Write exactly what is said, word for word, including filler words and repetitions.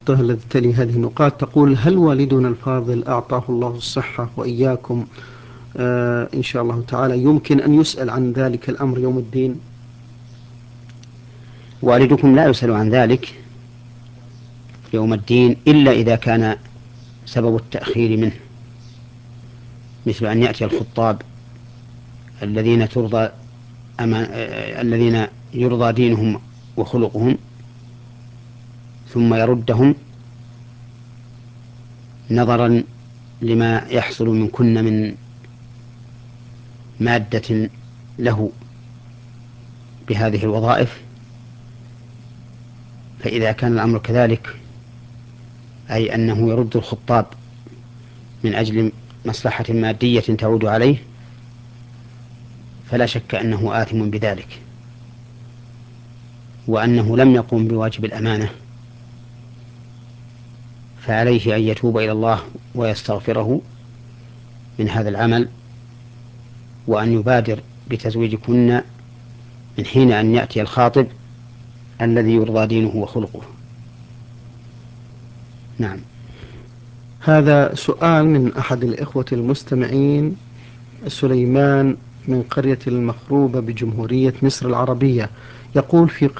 الذي تلي هذه النقاط تقول: هل والدنا الفاضل أعطاه الله الصحة وإياكم آه إن شاء الله تعالى يمكن أن يسأل عن ذلك الأمر يوم الدين؟ والدكم لا يسأل عن ذلك يوم الدين إلا إذا كان سبب التأخير منه، مثل أن يأتي الخطاب الذين ترضى أما الذين يرضى دينهم وخلقهم ثم يردهم نظرا لما يحصل من كن من مادة له بهذه الوظائف. فإذا كان الأمر كذلك، أي أنه يرد الخطاب من أجل مصلحة مادية تعود عليه، فلا شك أنه آثم بذلك، وأنه لم يقم بواجب الأمانة، فعليه أن يتوب إلى الله ويستغفره من هذا العمل، وأن يبادر بتزويجكن من حين أن يأتي الخاطب الذي يرضى دينه وخلقه. نعم. هذا سؤال من أحد الإخوة المستمعين، سليمان من قرية المخروبة بجمهورية مصر العربية، يقول: في